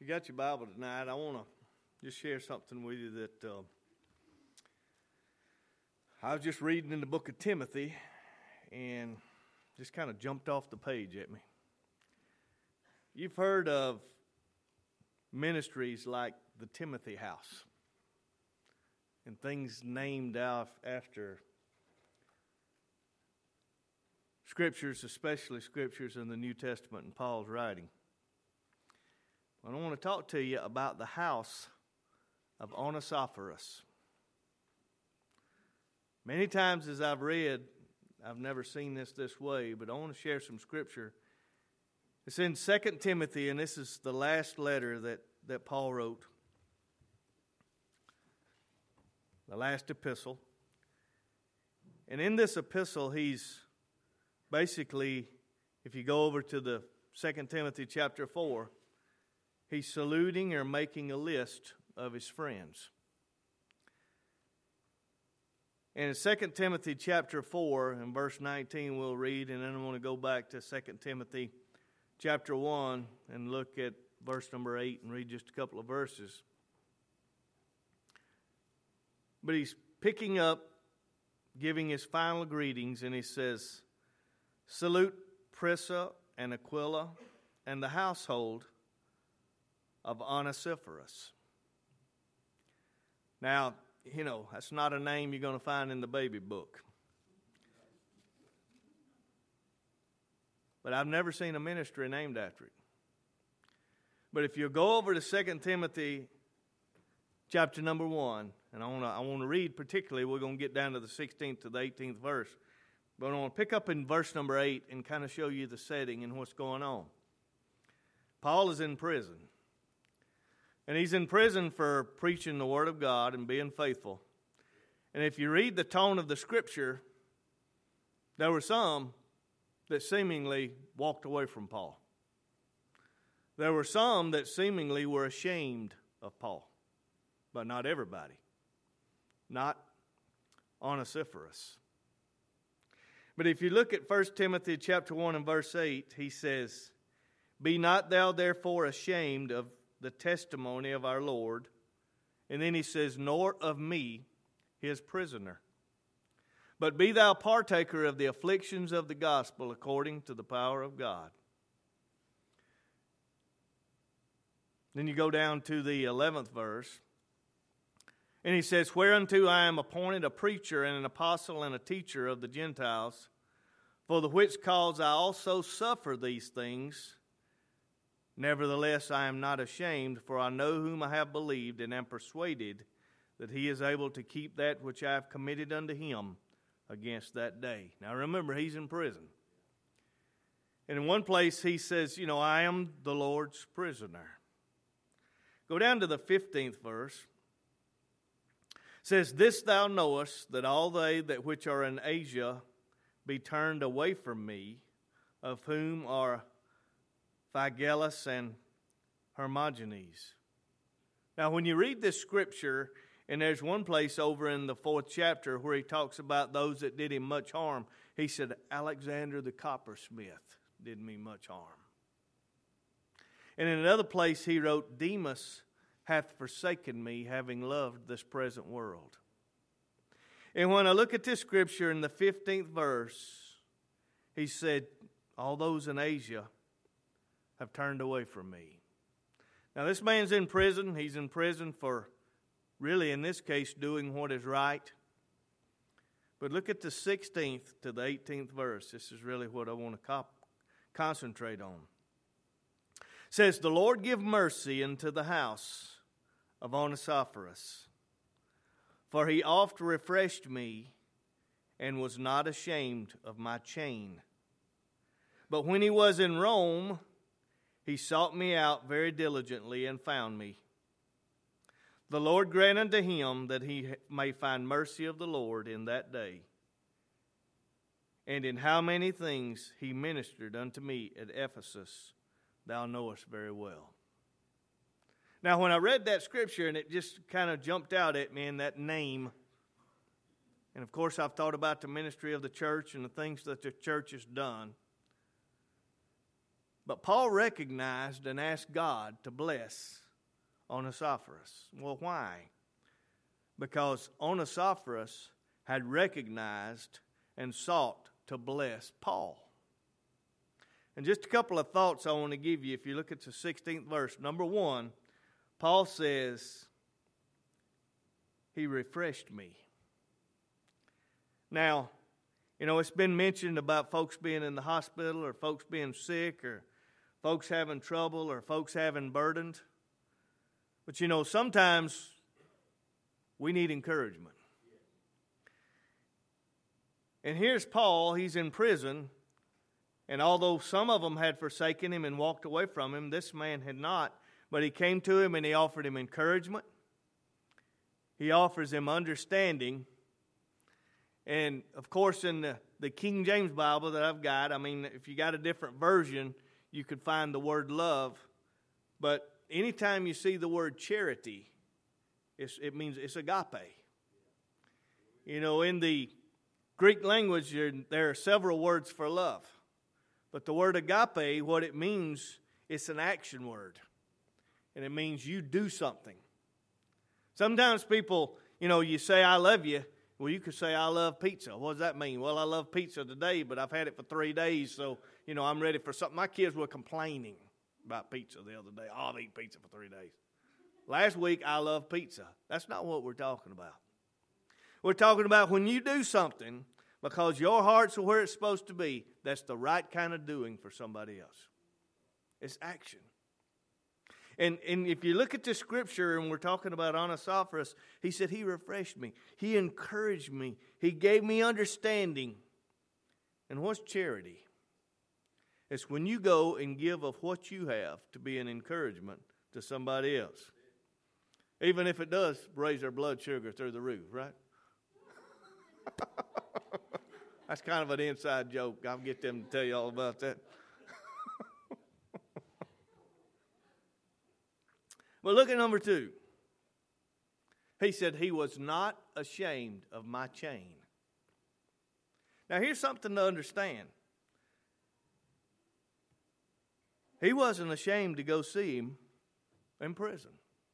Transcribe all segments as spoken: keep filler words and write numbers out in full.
If you got your Bible tonight, I want to just share something with you that uh, I was just reading in the book of Timothy and just kind of jumped off the page at me. You've heard of ministries like the Timothy House and things named out after scriptures, especially scriptures in the New Testament and Paul's writing. I want to talk to you about the house of Onesiphorus. Many times as I've read, I've never seen this this way, but I want to share some scripture. It's in Second Timothy, and this is the last letter that, that Paul wrote. The last epistle. And in this epistle, he's basically, if you go over to the Second Timothy chapter four, he's saluting or making a list of his friends. And in Second Timothy chapter four and verse nineteen we'll read, and then I want to go back to Second Timothy chapter one and look at verse number eight and read just a couple of verses. But he's picking up, giving his final greetings, and he says, "Salute Prisca and Aquila and the household of Onesiphorus." Now, you know, that's not a name you're going to find in the baby book. But I've never seen a ministry named after it. But if you go over to Second Timothy chapter number one, and I want to I want to read particularly, we're going to get down to the sixteenth to the eighteenth verse. But I want to pick up in verse number eight and kind of show you the setting and what's going on. Paul is in prison. And he's in prison for preaching the Word of God and being faithful. And if you read the tone of the Scripture, there were some that seemingly walked away from Paul. There were some that seemingly were ashamed of Paul. But not everybody. Not Onesiphorus. But if you look at First Timothy chapter one and verse eight, he says, "Be not thou therefore ashamed of the testimony of our Lord." And then he says, "Nor of me, his prisoner. But be thou partaker of the afflictions of the gospel according to the power of God." Then you go down to the eleventh verse. And he says, "Whereunto I am appointed a preacher and an apostle and a teacher of the Gentiles, for the which cause I also suffer these things. Nevertheless, I am not ashamed, for I know whom I have believed, and am persuaded that he is able to keep that which I have committed unto him against that day." Now remember, he's in prison. And in one place he says, you know, "I am the Lord's prisoner." Go down to the fifteenth verse. It says, "This thou knowest, that all they that which are in Asia be turned away from me, of whom are Phygellus and Hermogenes." Now, when you read this scripture, and there's one place over in the fourth chapter where he talks about those that did him much harm, he said, "Alexander the coppersmith did me much harm." And in another place he wrote, "Demas hath forsaken me, having loved this present world." And when I look at this scripture in the fifteenth verse, he said, all those in Asia have turned away from me. Now this man's in prison. He's in prison for, really in this case, doing what is right. But look at the sixteenth to the eighteenth verse. This is really what I want to cop- concentrate on. It says, "The Lord give mercy unto the house of Onesiphorus, for he oft refreshed me, and was not ashamed of my chain. But when he was in Rome, he sought me out very diligently, and found me. The Lord grant unto him that he may find mercy of the Lord in that day. And in how many things he ministered unto me at Ephesus, thou knowest very well." Now, when I read that scripture, and it just kind of jumped out at me in that name, and of course I've thought about the ministry of the church and the things that the church has done, But Paul recognized and asked God to bless Onesiphorus. Well, why? Because Onesiphorus had recognized and sought to bless Paul. And just a couple of thoughts I want to give you. If you look at the sixteenth verse, number one, Paul says, he refreshed me. Now, you know, it's been mentioned about folks being in the hospital or folks being sick or folks having trouble or folks having burdens. But, you know, sometimes we need encouragement. And here's Paul. He's in prison. And although some of them had forsaken him and walked away from him, this man had not. But he came to him and he offered him encouragement. He offers him understanding. And, of course, in the, the King James Bible that I've got, I mean, if you got a different version, you could find the word love. But anytime you see the word charity, it's, it means it's agape. You know, in the Greek language, there, there are several words for love. But the word agape, what it means, it's an action word. And it means you do something. Sometimes people, you know, you say, I love you. Well, you could say, I love pizza. What does that mean? Well, I love pizza today, but I've had it for three days, so, you know, I'm ready for something. My kids were complaining about pizza the other day. Oh, I've eaten pizza for three days. Last week, I love pizza. That's not what we're talking about. We're talking about when you do something because your heart's where it's supposed to be, that's the right kind of doing for somebody else. It's action. And, and if you look at the scripture, and we're talking about Onesiphorus, he said, he refreshed me. He encouraged me. He gave me understanding. And what's charity? It's when you go and give of what you have to be an encouragement to somebody else. Even if it does raise their blood sugar through the roof, right? That's kind of an inside joke. I'll get them to tell you all about that. But look at number two. He said he was not ashamed of my chain. Now here's something to understand. He wasn't ashamed to go see him in prison.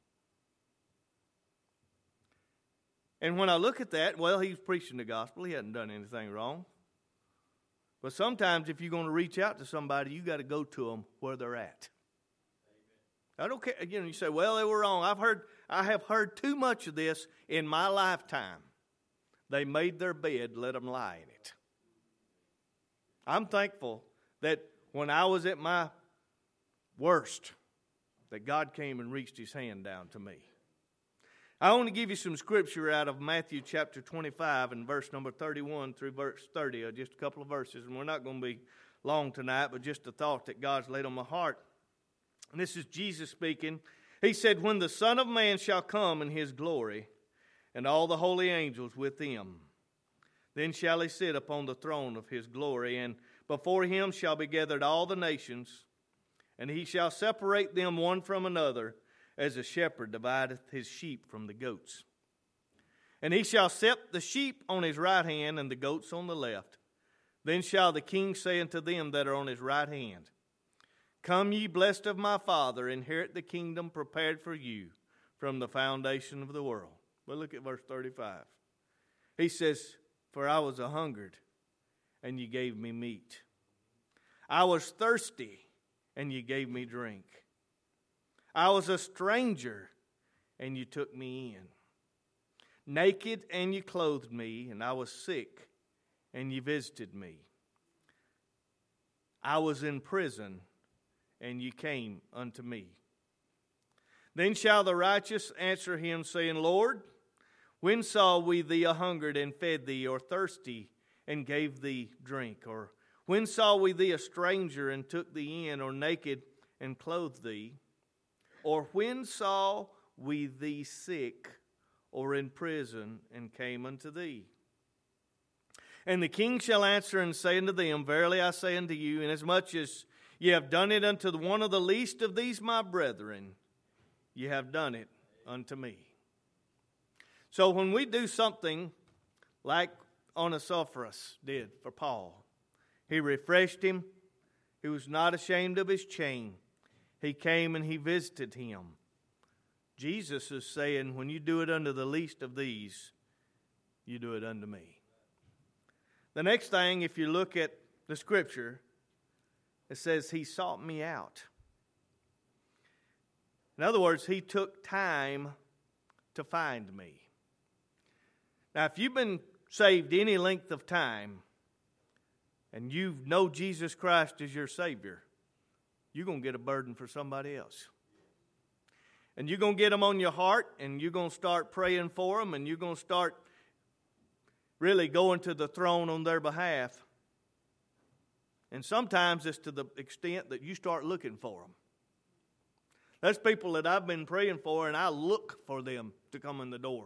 And when I look at that, well, he's preaching the gospel. He hadn't done anything wrong. But sometimes if you're going to reach out to somebody, you got to go to them where they're at. I don't care. You know, you say, well, they were wrong. I've heard, I have heard too much of this in my lifetime. They made their bed, let them lie in it. I'm thankful that when I was at my worst, that God came and reached his hand down to me. I want to give you some scripture out of Matthew chapter twenty-five and verse number thirty-one through verse thirty, or just a couple of verses. And we're not going to be long tonight, but just a thought that God's laid on my heart. And this is Jesus speaking. He said, when the Son of Man shall come in his glory, and all the holy angels with him, then shall he sit upon the throne of his glory, and before him shall be gathered all the nations, and he shall separate them one from another, as a shepherd divideth his sheep from the goats. And he shall set the sheep on his right hand, and the goats on the left. Then shall the king say unto them that are on his right hand, come ye blessed of my Father, inherit the kingdom prepared for you from the foundation of the world. But look at verse thirty-five. He says, for I was a hungered, and ye gave me meat. I was thirsty, and ye gave me drink. I was a stranger, and you took me in. Naked, and you clothed me, and I was sick, and you visited me. I was in prison, and you came unto me. Then shall the righteous answer him, saying, Lord, when saw we thee a hungered and fed thee, or thirsty and gave thee drink? Or when saw we thee a stranger and took thee in, or naked and clothed thee? Or when saw we thee sick or in prison and came unto thee? And the king shall answer and say unto them, verily I say unto you, inasmuch as ye have done it unto one of the least of these my brethren, ye have done it unto me. So when we do something like Onesiphorus did for Paul, he refreshed him, He was not ashamed of his chain. He came and he visited him. Jesus is saying, when you do it unto the least of these, you do it unto me. The next thing, if you look at the scripture, it says he sought me out. In other words, he took time to find me. Now, if you've been saved any length of time and you know Jesus Christ as your Savior, you're going to get a burden for somebody else. And you're going to get them on your heart, and you're going to start praying for them, and you're going to start really going to the throne on their behalf. And sometimes it's to the extent that you start looking for them. There's people that I've been praying for, and I look for them to come in the door.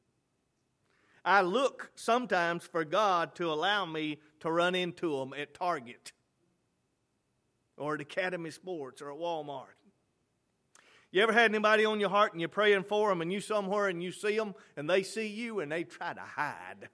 I look sometimes for God to allow me to run into them at Target or at Academy Sports or at Walmart. You ever had anybody on your heart and you're praying for them and you somewhere and you see them and they see you and they try to hide?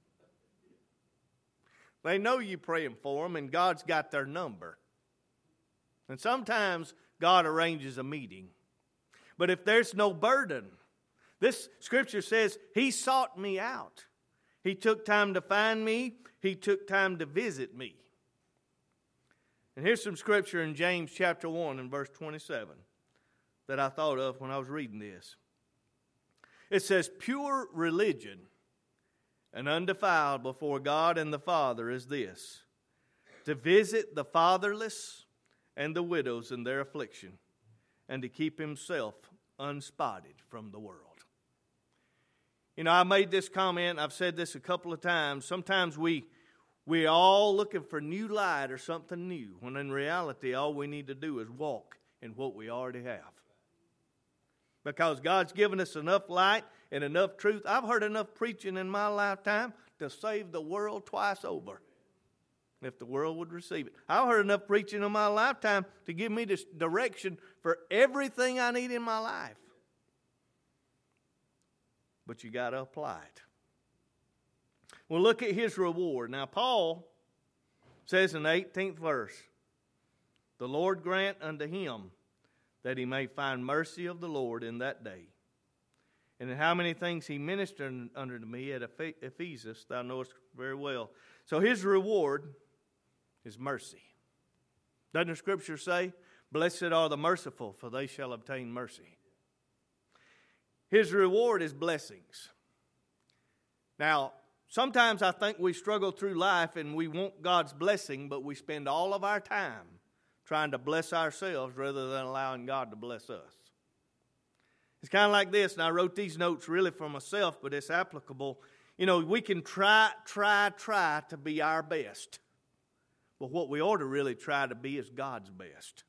They know you're praying for them and God's got their number. And sometimes God arranges a meeting. But if there's no burden, this scripture says he sought me out. He took time to find me. He took time to visit me. And here's some scripture in James chapter one and verse twenty-seven that I thought of when I was reading this. It says, pure religion and undefiled before God and the Father is this, to visit the fatherless and the widows in their affliction, and to keep himself unspotted from the world. You know, I made this comment, I've said this a couple of times. Sometimes we, we're all looking for new light or something new, when in reality all we need to do is walk in what we already have. Because God's given us enough light and enough truth. I've heard enough preaching in my lifetime to save the world twice over, if the world would receive it. I've heard enough preaching in my lifetime to give me this direction for everything I need in my life. But you got to apply it. Well, look at his reward. Now, Paul says in the eighteenth verse, the Lord grant unto him that he may find mercy of the Lord in that day. And in how many things he ministered unto me at Ephesus, thou knowest very well. So his reward is mercy. Doesn't the scripture say, blessed are the merciful, for they shall obtain mercy. His reward is blessings. Now, sometimes I think we struggle through life and we want God's blessing, but we spend all of our time trying to bless ourselves rather than allowing God to bless us. It's kind of like this, and I wrote these notes really for myself, but it's applicable. You know, we can try, try, try to be our best. But what we ought to really try to be is God's best.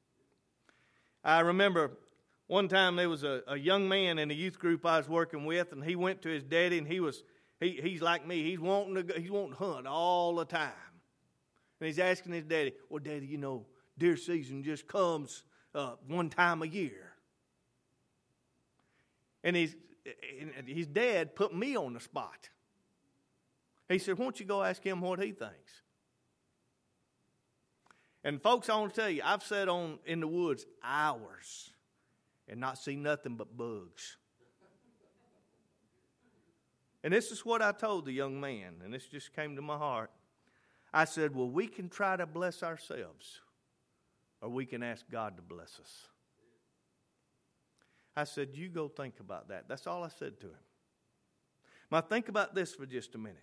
I remember one time there was a, a young man in a youth group I was working with, and he went to his daddy, and he was he he's like me. He's wanting to go, he's wanting to hunt all the time. And he's asking his daddy, well, Daddy, you know, deer season just comes uh, one time a year. And he's, and his dad put me on the spot. He said, why don't you go ask him what he thinks? And folks, I want to tell you, I've sat on in the woods hours and not seen nothing but bugs. And this is what I told the young man, and this just came to my heart. I said, well, we can try to bless ourselves, or we can ask God to bless us. I said, you go think about that. That's all I said to him. Now think about this for just a minute.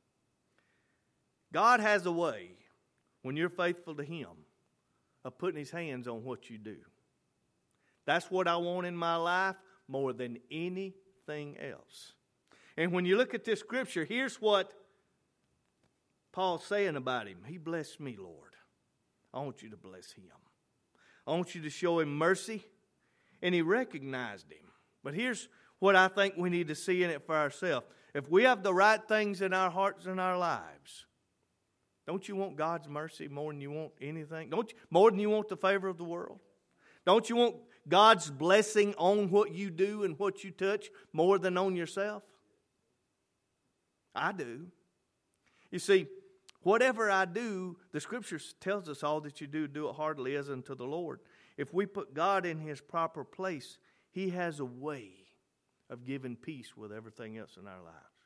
God has a way, when you're faithful to him, of putting his hands on what you do. That's what I want in my life more than anything else. And when you look at this scripture, here's what Paul's saying about him. He blessed me, Lord. I want you to bless him. I want you to show him mercy. And he recognized him. But here's what I think we need to see in it for ourselves. If we have the right things in our hearts and our lives, don't you want God's mercy more than you want anything? Don't you, more than you want the favor of the world? Don't you want God's blessing on what you do and what you touch more than on yourself? I do. You see, Whatever I do, the Scripture tells us all that you do, do it heartily as unto the Lord. If we put God in His proper place, He has a way of giving peace with everything else in our lives.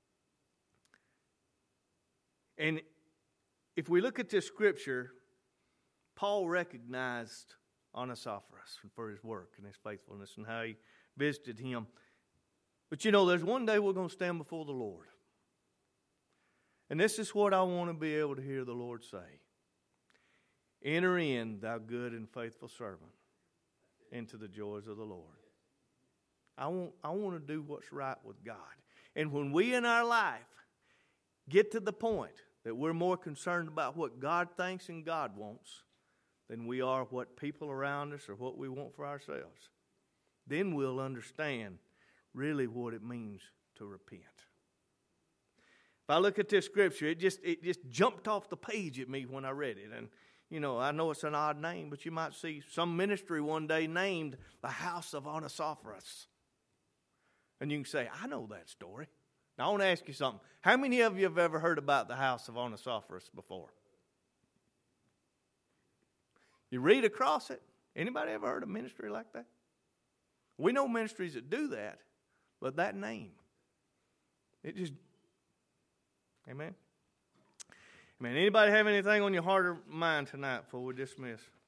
And if we look at this Scripture, Paul recognized Onesiphorus for his work and his faithfulness and how he visited him. But you know, there's one day we're going to stand before the Lord. And this is what I want to be able to hear the Lord say. Enter in, thou good and faithful servant, into the joys of the Lord. I want, I want to do what's right with God. And when we in our life get to the point that we're more concerned about what God thinks and God wants than we are what people around us or what we want for ourselves, then we'll understand really what it means to repent. If I look at this scripture, it just it just jumped off the page at me when I read it. And, you know, I know it's an odd name, but you might see some ministry one day named the House of Onesiphorus. And you can say, I know that story. Now, I want to ask you something. How many of you have ever heard about the House of Onesiphorus before? You read across it. Anybody ever heard of ministry like that? We know ministries that do that, but that name, it just, amen? Amen. Anybody have anything on your heart or mind tonight before we dismiss?